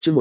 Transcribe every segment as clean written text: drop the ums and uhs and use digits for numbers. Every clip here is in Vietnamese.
Chương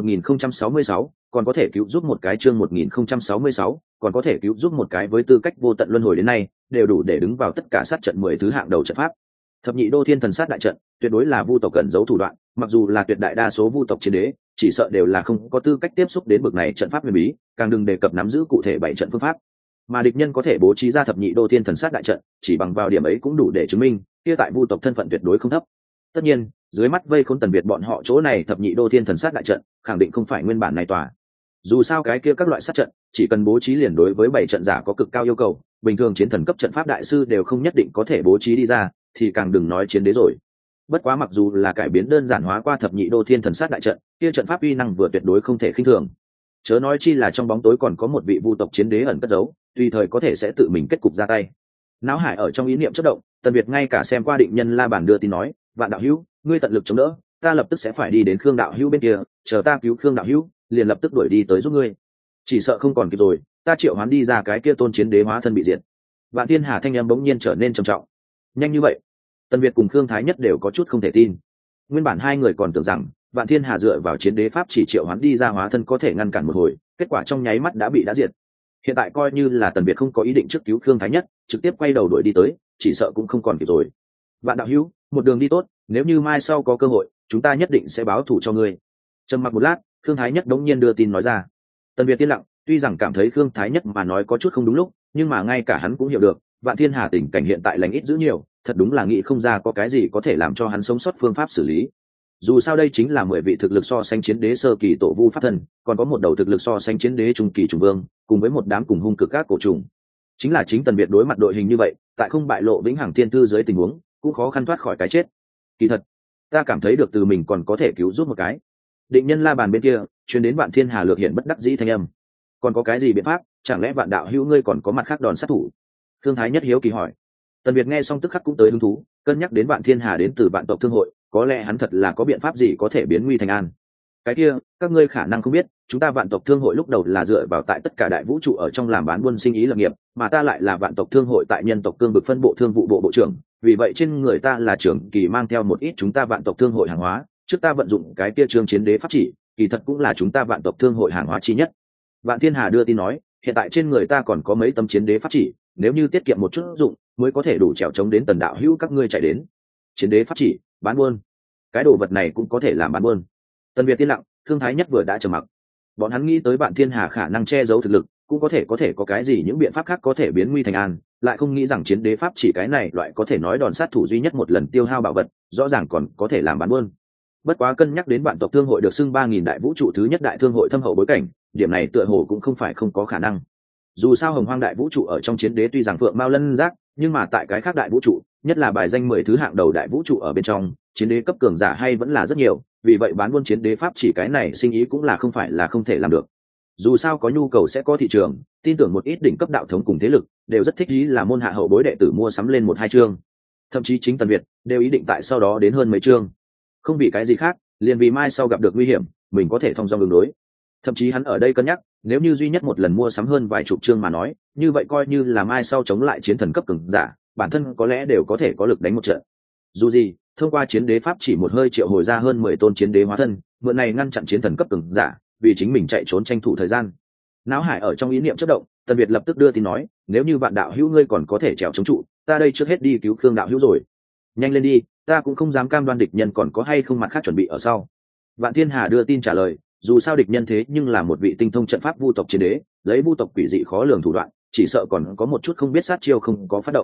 1066, còn có thể cứu giúp một cái. Chương 1066, còn có thể cứu giúp một cái. Với tư cách vô tận luân hồi đến nay, đều đủ để đứng vào tất cả sát trận 10 thứ hạng đầu trận pháp. Thập nhị đô thiên thần sát đại trận, tuyệt đối là vu tộc cẩn giấu thủ đoạn, mặc dù là tuyệt đại đa số vu tộc chiến đế, chỉ sợ đều là không có tư cách tiếp xúc đến bậc này trận pháp huyền bí, càng đừng đề cập nắm giữ cụ thể 7 trận phương pháp. Mà địch nhân có thể bố trí ra thập nhị đô thiên thần sát đại trận, chỉ bằng vào điểm ấy cũng đủ để chứng minh, kia tại vu tộc thân phận tuyệt đối không thấp. Tất nhiên, dưới mắt vây khốn Tần Việt bọn họ chỗ này thập nhị đô thiên thần sát đại trận, khẳng định không phải nguyên bản này tòa. Dù sao cái kia các loại sát trận, chỉ cần bố trí liền đối với 7 trận giả có cực cao yêu cầu, bình thường chiến thần cấp trận pháp đại sư đều không nhất định có thể bố trí đi ra, thì càng đừng nói chiến đế rồi. Bất quá mặc dù là cải biến đơn giản hóa qua thập nhị đô thiên thần sát đại trận, kia trận pháp uy năng vừa tuyệt đối không thể khinh thường. Chớ nói chi là trong bóng tối còn có một vị vu tộc chiến đế ẩn cất giấu, tùy thời có thể sẽ tự mình kết cục ra tay. Náo hải ở trong ý niệm chớp động, Tần Việt ngay cả xem qua định nhân La Bàn đưa tin nói, Vạn đạo hữu, ngươi tận lực chống đỡ, ta lập tức sẽ phải đi đến Khương đạo hữu bên kia, chờ ta cứu Khương đạo hữu, liền lập tức đuổi đi tới giúp ngươi. Chỉ sợ không còn kịp rồi, ta triệu hoán đi ra cái kia tôn chiến đế hóa thân bị diệt. Vạn Thiên Hà thanh âm bỗng nhiên trở nên trầm trọng. Nhanh như vậy? Tần Việt cùng Khương Thái Nhất đều có chút không thể tin. Nguyên bản hai người còn tưởng rằng Vạn Thiên Hà dựa vào chiến đế pháp chỉ triệu hoán đi ra hóa thân có thể ngăn cản một hồi, kết quả trong nháy mắt đã diệt. Hiện tại coi như là Tần Việt không có ý định trước cứu Khương Thái Nhất, trực tiếp quay đầu đuổi đi tới, chỉ sợ cũng không còn kịp rồi. Vạn đạo hữu, một đường đi tốt, nếu như mai sau có cơ hội, chúng ta nhất định sẽ báo thù cho ngươi. Trầm mặc một lát, Khương Thái Nhất đống nhiên đưa tin nói ra. Tần Việt yên lặng, tuy rằng cảm thấy Khương Thái Nhất mà nói có chút không đúng lúc, nhưng mà ngay cả hắn cũng hiểu được, Vạn Thiên Hà tình cảnh hiện tại lành ít dữ nhiều, thật đúng là nghĩ không ra có cái gì có thể làm cho hắn sống sót phương pháp xử lý. Dù sao đây chính là 10 vị thực lực so sánh chiến đế sơ kỳ tổ vu pháp thần, còn có một đầu thực lực so sánh chiến đế trung kỳ trùng vương, cùng với một đám cùng hung cực các cổ trùng. Chính là chính Tần Việt đối mặt đội hình như vậy, tại không bại lộ vĩnh hằng thiên tư dưới tình huống, cũng khó khăn thoát khỏi cái chết. Kỳ thật, ta cảm thấy được từ mình còn có thể cứu giúp một cái. Định nhân La Bàn bên kia, truyền đến Vạn Thiên Hà lược hiện bất đắc dĩ thanh âm. Còn có cái gì biện pháp, chẳng lẽ Vạn đạo hữu ngươi còn có mặt khác đòn sát thủ? Thương Thái Nhất hiếu kỳ hỏi. Tần Việt nghe xong tức khắc cũng tới hứng thú, cân nhắc đến Vạn Thiên Hà đến từ Vạn tộc thương hội, có lẽ hắn thật là có biện pháp gì có thể biến nguy thành an. Cái kia, các ngươi khả năng không biết, chúng ta Vạn tộc thương hội lúc đầu là dựa vào tại tất cả đại vũ trụ ở trong làm bán buôn sinh ý lập nghiệp, mà ta lại là Vạn tộc thương hội tại nhân tộc cương vực phân bộ thương vụ bộ bộ trưởng, vì vậy trên người ta là trưởng kỳ mang theo một ít chúng ta Vạn tộc thương hội hàng hóa, trước ta vận dụng cái kia trương chiến đế pháp chỉ, kỳ thật cũng là chúng ta Vạn tộc thương hội hàng hóa chi nhất. Vạn Thiên Hà đưa tin nói, hiện tại trên người ta còn có mấy tấm chiến đế pháp chỉ, nếu như tiết kiệm một chút dụng, mới có thể đủ trèo chống đến Tần đạo hữu các ngươi chạy đến. Chiến đế pháp chỉ, bán buôn, cái đồ vật này cũng có thể làm bán buôn. Tần Việt yên lặng, Thương Thái Nhất vừa đã trầm mặc. Bọn hắn nghĩ tới Vạn Thiên Hà khả năng che giấu thực lực, cũng có thể có cái gì những biện pháp khác có thể biến nguy thành an, lại không nghĩ rằng chiến đế pháp chỉ cái này loại có thể nói đòn sát thủ duy nhất một lần tiêu hao bảo vật, rõ ràng còn có thể làm bán buôn. Bất quá cân nhắc đến Vạn tộc thương hội được xưng 3000 đại vũ trụ thứ nhất đại thương hội thâm hậu bối cảnh, điểm này tựa hồ cũng không phải không có khả năng. Dù sao Hồng Hoang đại vũ trụ ở trong chiến đế tuy rằng phượng mao lân giác, nhưng mà tại cái khác đại vũ trụ, nhất là bài danh 10 thứ hạng đầu đại vũ trụ ở bên trong, chiến đế cấp cường giả hay vẫn là rất nhiều, vì vậy bán buôn chiến đế pháp chỉ cái này sinh ý cũng là không phải là không thể làm được. Dù sao có nhu cầu sẽ có thị trường, tin tưởng một ít đỉnh cấp đạo thống cùng thế lực đều rất thích ý là môn hạ hậu bối đệ tử mua sắm lên 1-2 chương, thậm chí chính Tần Việt đều ý định tại sau đó đến hơn mấy chương. Không vì cái gì khác, liền vì mai sau gặp được nguy hiểm, mình có thể thông dong ứng đối. Thậm chí hắn ở đây cân nhắc, nếu như duy nhất một lần mua sắm hơn vài chục chương mà nói, như vậy coi như là mai sau chống lại chiến thần cấp cường giả, bản thân có lẽ đều có thể có lực đánh một trận. Dù gì, thông qua chiến đế pháp chỉ một hơi triệu hồi ra hơn 10 tôn chiến đế hóa thân, mượn này ngăn chặn chiến thần cấp cường giả, vì chính mình chạy trốn tranh thủ thời gian. Náo hải ở trong ý niệm chớp động, Tần Việt lập tức đưa tin nói, nếu như Vạn đạo hữu ngươi còn có thể trèo chống trụ, ta đây trước hết đi cứu Khương đạo hữu rồi. Nhanh lên đi, ta cũng không dám cam đoan địch nhân còn có hay không mặt khác chuẩn bị ở sau. Vạn Thiên Hà đưa tin trả lời, dù sao địch nhân thế nhưng là một vị tinh thông trận pháp vu tộc chiến đế, lấy vu tộc quỷ dị khó lường thủ đoạn, chỉ sợ còn có một chút không biết sát chiêu không có phát động.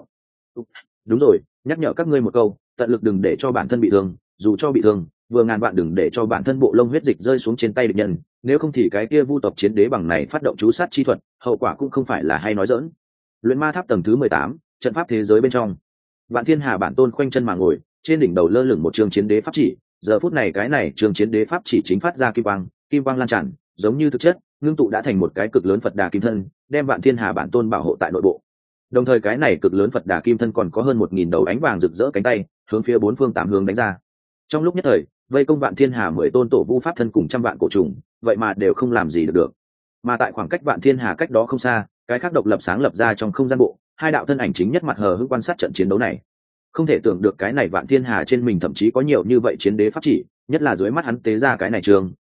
Đúng rồi, nhắc nhở các ngươi một câu, tận lực đừng để cho bản thân bị thương, dù cho bị thương, vừa ngàn vạn đừng để cho bản thân bộ lông huyết dịch rơi xuống trên tay địch nhân, nếu không thì cái kia vu tộc chiến đế bằng này phát động chú sát chi thuật, hậu quả cũng không phải là hay nói dỡn. Luyện ma tháp tầng thứ 18, trận pháp thế giới bên trong. Vạn Thiên Hà bản tôn khoanh chân mà ngồi, trên đỉnh đầu lơ lửng một trường chiến đế pháp chỉ, giờ phút này cái này trường chiến đế pháp chỉ chính phát ra kim quang lan tràn, giống như thực chất, ngưng tụ đã thành một cái cực lớn Phật Đà kim thân, đem Vạn Thiên Hà bản tôn bảo hộ tại nội bộ. Đồng thời cái này cực lớn Phật Đà kim thân còn có hơn 1000 đầu ánh vàng rực rỡ cánh tay, hướng phía 4 phương 8 hướng đánh ra. Trong lúc nhất thời, vây công Vạn Thiên Hà 10 tôn tổ vu pháp thân cùng trăm vạn cổ trùng, vậy mà đều không làm gì được. Mà tại khoảng cách Vạn Thiên Hà cách đó không xa, cái khác độc lập sáng lập ra trong không gian bộ, hai đạo thân ảnh chính nhất mặt hờ hững quan sát trận chiến đấu này. Không thể tưởng được cái này Vạn Thiên Hà trên mình thậm chí có nhiều như vậy chiến đế pháp chỉ, nhất là dưới mắt hắn tế ra cái này trường,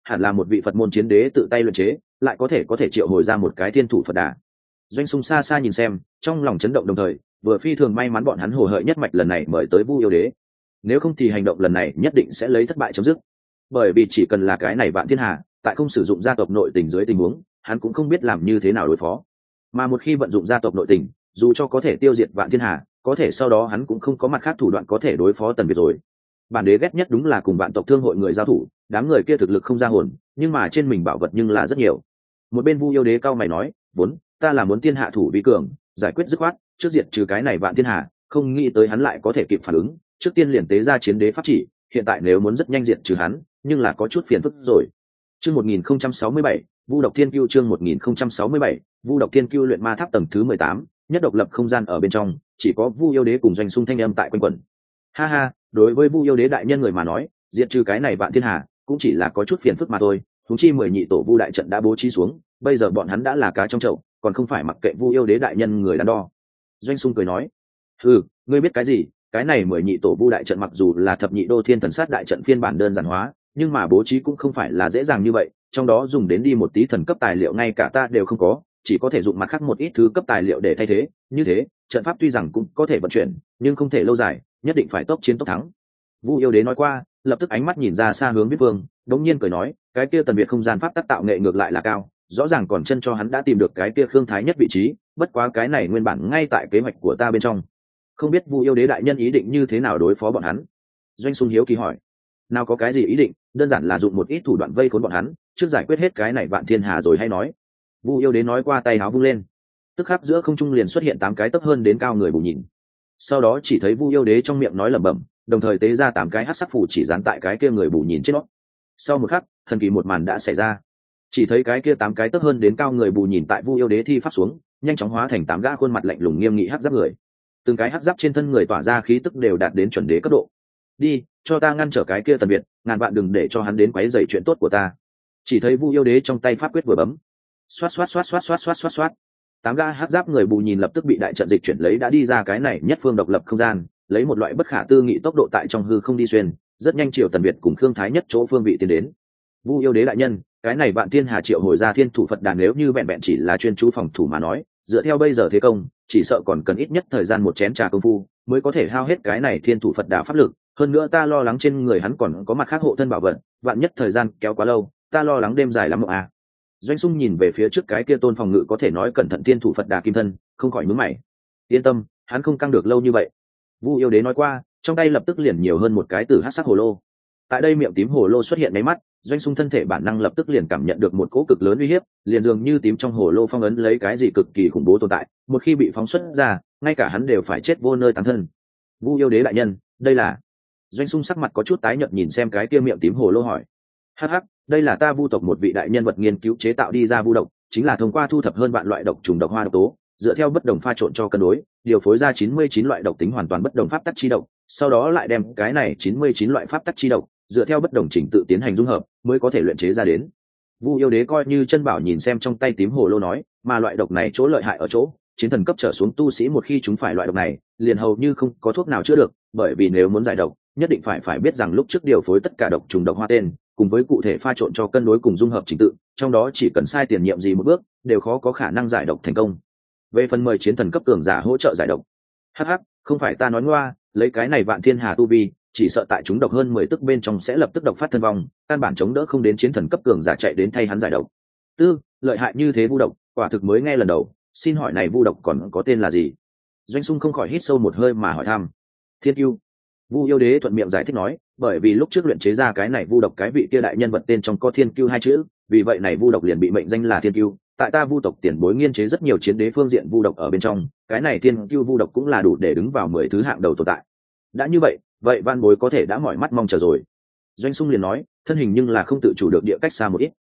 hẳn là một vị Phật môn chiến đế tự tay luyện chế, lại có thể triệu hồi ra một cái thiên thủ Phật đà. Doanh Sung xa xa nhìn xem, trong lòng chấn động, đồng thời vừa phi thường may mắn bọn hắn hồ hợi nhất mạch lần này mời tới Vu Yêu Đế, nếu không thì hành động lần này nhất định sẽ lấy thất bại chấm dứt. Bởi vì chỉ cần là cái này Vạn Thiên Hà, tại không sử dụng gia tộc nội tình dưới tình huống, hắn cũng không biết làm như thế nào đối phó. Mà một khi vận dụng gia tộc nội tình, dù cho có thể tiêu diệt Vạn Thiên Hà, có thể sau đó hắn cũng không có mặt khác thủ đoạn có thể đối phó Tần Việt rồi. Bản đế ghét nhất đúng là cùng vạn tộc thương hội người giao thủ, đám người kia thực lực không ra hồn, nhưng mà trên mình bảo vật nhưng là rất nhiều. Một bên Vu Yêu Đế cao mày nói, vốn ta là muốn thiên hạ thủ vi cường, giải quyết dứt khoát, trước diệt trừ cái này Vạn Thiên Hà, không nghĩ tới hắn lại có thể kịp phản ứng, trước tiên liền tế ra chiến đế pháp chỉ, hiện tại nếu muốn rất nhanh diệt trừ hắn, nhưng là có chút phiền phức rồi. Chương 1067, Vu Độc Thiên Cưu, chương 1067, Vu Độc Thiên Cưu luyện ma tháp tầng thứ 18, nhất độc lập không gian ở bên trong, chỉ có Vu Yêu Đế cùng Doanh Sung thanh âm tại quanh quẩn. Ha ha, đối với Vu Yêu Đế đại nhân người mà nói, diệt trừ cái này Vạn Thiên Hà cũng chỉ là có chút phiền phức mà thôi, huống chi 10 nhị tổ Vu đại trận đã bố trí xuống, bây giờ bọn hắn đã là cá trong chậu, còn không phải mặc kệ Vu Yêu Đế đại nhân người đắn đo. Doanh Sung cười nói, ngươi biết cái gì, cái này 10 nhị tổ Vu đại trận mặc dù là thập nhị đô thiên thần sát đại trận phiên bản đơn giản hóa, nhưng mà bố trí cũng không phải là dễ dàng như vậy, trong đó dùng đến đi một tí thần cấp tài liệu ngay cả ta đều không có, chỉ có thể dụng mặt khác một ít thứ cấp tài liệu để thay thế, như thế trận pháp tuy rằng cũng có thể vận chuyển, nhưng không thể lâu dài, nhất định phải tốc chiến tốc thắng. Vu Yêu Đế nói qua, lập tức ánh mắt nhìn ra xa hướng Viết Vương, đống nhiên cười nói, cái kia Tần Việt không gian pháp tác tạo nghệ ngược lại là cao, rõ ràng còn chân cho hắn đã tìm được cái kia Khương Thái Nhất vị trí, bất quá cái này nguyên bản ngay tại kế hoạch của ta bên trong. Không biết Vu Yêu Đế đại nhân ý định như thế nào đối phó bọn hắn? Doanh Sung hiếu kỳ hỏi. Nào có cái gì ý định, đơn giản là dụng một ít thủ đoạn vây khốn bọn hắn, trước giải quyết hết cái này Vạn Thiên Hà rồi hay nói. Vu Yêu Đế nói qua, tay áo vung lên, tức khắc giữa không trung liền xuất hiện 8 cái tấc hơn đến cao người bù nhìn. Sau đó chỉ thấy Vu Yêu Đế trong miệng nói lẩm bẩm, đồng thời tế ra 8 cái hắc sắc phù chỉ dán tại cái kia người bù nhìn trên nó. Sau một khắc, thần kỳ một màn đã xảy ra. Chỉ thấy cái kia 8 cái tấc hơn đến cao người bù nhìn tại Vu Yêu Đế thi pháp xuống, nhanh chóng hóa thành 8 gã khuôn mặt lạnh lùng nghiêm nghị hắc giáp người. Từng cái hắc giáp trên thân người tỏa ra khí tức đều đạt đến chuẩn đế cấp độ. Đi, cho ta ngăn trở cái kia Tần Việt, ngàn vạn đừng để cho hắn đến quấy rầy chuyện tốt của ta. Chỉ thấy Vu Yêu Đế trong tay pháp quyết vừa bấm, xoát xoát xoát xoát xoát xoát xoát xoát, 8 gã hắc giáp người bù nhìn lập tức bị đại trận dịch chuyển lấy đã đi ra cái này nhất phương độc lập không gian, lấy một loại bất khả tư nghị tốc độ tại trong hư không đi xuyên, rất nhanh chiều Tần Việt cùng Khương Thái Nhất chỗ phương vị tiến đến. Vu Yêu Đế đại nhân, cái này Vạn Thiên Hà triệu hồi ra thiên thủ Phật đàn, nếu như vẹn vẹn chỉ là chuyên chú phòng thủ mà nói, dựa theo bây giờ thế công, chỉ sợ còn cần ít nhất thời gian một chén trà công phu mới có thể hao hết cái này thiên thủ Phật đà pháp lực. Hơn nữa ta lo lắng trên người hắn còn có mặt khác hộ thân bảo vật, vạn nhất thời gian kéo quá lâu, ta lo lắng đêm dài lắm mộng à. Doanh Sung nhìn về phía trước cái kia tôn phòng ngự có thể nói cẩn thận thiên thủ Phật đà kim thân, không khỏi nhướng mày. Yên tâm, hắn không căng được lâu như vậy. Vu Yêu Đế nói qua, trong tay lập tức liền nhiều hơn một cái tử hắc sắc hồ lô. Tại đây miệng tím hồ lô xuất hiện mấy mắt, Doanh Sung thân thể bản năng lập tức liền cảm nhận được một cỗ cực lớn uy hiếp, liền dường như tím trong hồ lô phong ấn lấy cái gì cực kỳ khủng bố tồn tại, một khi bị phóng xuất ra, ngay cả hắn đều phải chết vô nơi tán thân. Vu Yêu Đế đại nhân, đây là... Doanh Sung sắc mặt có chút tái nhợt nhìn xem cái kia miệng tím hồ lô hỏi, hắc hắc, đây là ta Vu tộc một vị đại nhân vật nghiên cứu chế tạo đi ra vu độc, chính là thông qua thu thập hơn vạn loại độc trùng độc hoa độc tố, dựa theo bất đồng pha trộn cho cân đối, điều phối ra 99 loại độc tính hoàn toàn bất đồng pháp tắc chi độc, sau đó lại đem cái này 99 loại pháp tắc chi độc dựa theo bất đồng trình tự tiến hành dung hợp, mới có thể luyện chế ra đến. Vu Yêu Đế coi như chân bảo nhìn xem trong tay tím hồ lô nói, mà loại độc này chỗ lợi hại ở chỗ, chiến thần cấp trở xuống tu sĩ một khi chúng phải loại độc này, liền hầu như không có thuốc nào chữa được, bởi vì nếu muốn giải độc, nhất định phải biết rằng lúc trước điều phối tất cả độc trùng độc hoa tên, cùng với cụ thể pha trộn cho cân đối cùng dung hợp trình tự, trong đó chỉ cần sai tiền nhiệm gì một bước, đều khó có khả năng giải độc thành công. Về phần mời chiến thần cấp cường giả hỗ trợ giải độc, hắc hắc, không phải ta nói ngoa, lấy cái này Vạn Thiên Hà tu vi, chỉ sợ tại chúng độc hơn 10 tức bên trong sẽ lập tức độc phát thân vong, căn bản chống đỡ không đến chiến thần cấp cường giả chạy đến thay hắn giải độc. Lợi hại như thế vu độc, quả thực mới nghe lần đầu, xin hỏi này vu độc còn có tên là gì? Doanh Sung không khỏi hít sâu một hơi mà hỏi thăm. Thiên Cưu. Vu Yêu Đế thuận miệng giải thích nói, bởi vì lúc trước luyện chế ra cái này vu độc cái vị kia đại nhân vật tên trong có Thiên Cưu hai chữ, vì vậy này vu độc liền bị mệnh danh là Thiên Cưu. Tại ta vu tộc tiền bối nghiên chế rất nhiều chiến đế phương diện vu độc ở bên trong, cái này Thiên Cưu vu độc cũng là đủ để đứng vào 10 thứ hạng đầu tồn tại. Đã như vậy, vậy van bối có thể đã mỏi mắt mong chờ rồi. Doanh Sung liền nói, thân hình nhưng là không tự chủ được địa cách xa một ít.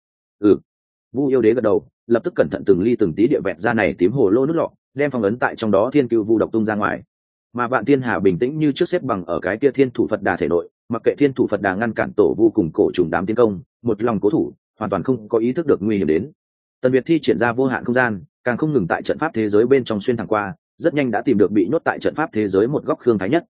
Vu Yêu Đế gật đầu, lập tức cẩn thận từng ly từng tí địa vẹt ra này tím hồ lô nước lọ, đem phong ấn tại trong đó Thiên Cưu vu độc tung ra ngoài. Mà Vạn Thiên Hà bình tĩnh như trước xếp bằng ở cái kia thiên thủ Phật đà thể nội, mặc kệ thiên thủ Phật đà ngăn cản tổ vu cùng cổ trùng đám tiến công, một lòng cố thủ, hoàn toàn không có ý thức được nguy hiểm đến. Tần Việt thi triển ra vô hạn không gian, càng không ngừng tại trận pháp thế giới bên trong xuyên thẳng qua, rất nhanh đã tìm được bị nhốt tại trận pháp thế giới một góc Khương Thái Nhất.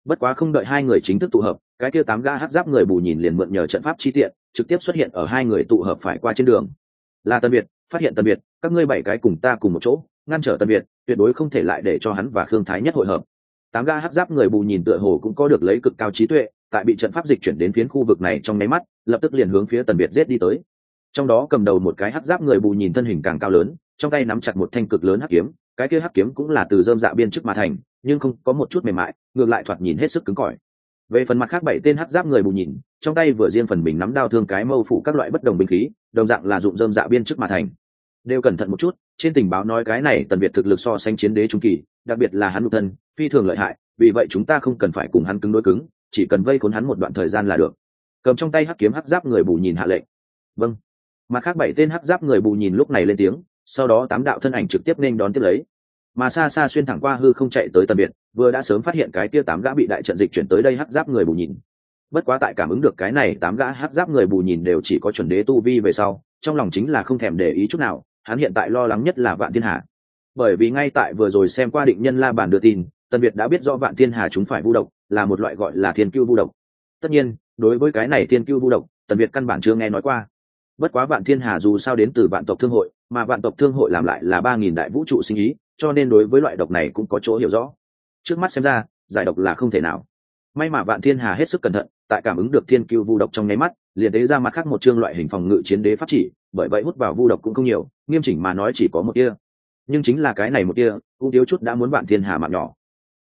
Bất quá không đợi hai người chính thức tụ hợp, cái kia 8 gã hắc giáp người bù nhìn liền mượn nhờ trận pháp chi tiện trực tiếp xuất hiện ở hai người tụ hợp phải qua trên đường. Là Tần Việt, phát hiện Tần Việt, các ngươi 7 cái cùng ta cùng một chỗ ngăn trở Tần Việt, tuyệt đối không thể lại để cho hắn và Khương Thái Nhất hội hợp. 8 gã hắc giáp người bù nhìn tựa hồ cũng có được lấy cực cao trí tuệ, tại bị trận pháp dịch chuyển đến phiến khu vực này trong nháy mắt, lập tức liền hướng phía Tần Việt giết đi tới. Trong đó cầm đầu một cái hắc giáp người bù nhìn thân hình càng cao lớn, trong tay nắm chặt một thanh cực lớn hắc kiếm, cái kia hắc kiếm cũng là từ rơm dạ biên chức mà thành, nhưng không có một chút mềm mại, ngược lại thoạt nhìn hết sức cứng cỏi. Về phần mặt khác 7 tên hắc giáp người bù nhìn, trong tay vừa riêng phần mình nắm đao thương cái mâu phủ các loại bất đồng binh khí, đồng dạng là dụng rơm dạ biên chức mà thành. Đều cẩn thận một chút, trên tình báo nói cái này Tần Việt thực lực so sánh chiến đế trung kỳ, đặc biệt là hắn nhục thân phi thường lợi hại, vì vậy chúng ta không cần phải cùng hắn cứng đối cứng, chỉ cần vây khốn hắn một đoạn thời gian là được. Cầm trong tay hắc kiếm hắc giáp người bù nhìn hạ lệnh. Vâng. Mặt khác 7 tên hắc giáp người bù nhìn lúc này lên tiếng, sau đó 8 đạo thân ảnh trực tiếp nên đón tiếp lấy. Mà xa xa xuyên thẳng qua hư không chạy tới Tần Việt, vừa đã sớm phát hiện cái kia 8 gã bị đại trận dịch chuyển tới đây hắc giáp người bù nhìn. Bất quá tại cảm ứng được cái này 8 gã hắc giáp người bù nhìn đều chỉ có chuẩn đế tu vi về sau, trong lòng chính là không thèm để ý chút nào, hắn hiện tại lo lắng nhất là Vạn Thiên Hà. Bởi vì ngay tại vừa rồi xem qua định nhân la bàn đưa tin, Tần Việt đã biết rõ Vạn Thiên Hà chúng phải vu độc, là một loại gọi là thiên cưu vu độc. Tất nhiên, đối với cái này thiên cưu vu độc, Tần Việt căn bản chưa nghe nói qua. Bất quá Vạn Thiên Hà dù sao đến từ Vạn tộc thương hội, mà Vạn tộc thương hội làm lại là 3000 đại vũ trụ sinh ý, cho nên đối với loại độc này cũng có chỗ hiểu rõ. Trước mắt xem ra, giải độc là không thể nào. May mà Vạn Thiên Hà hết sức cẩn thận, tại cảm ứng được thiên cưu vu độc trong nháy mắt, liền tế ra mặt khác một chương loại hình phòng ngự chiến đế pháp chỉ, bởi vậy hút vào vu độc cũng không nhiều, nghiêm chỉnh mà nói chỉ có một tia. Nhưng chính là cái này một tia, cũng thiếu chút đã muốn Vạn Thiên Hà mạng nhỏ.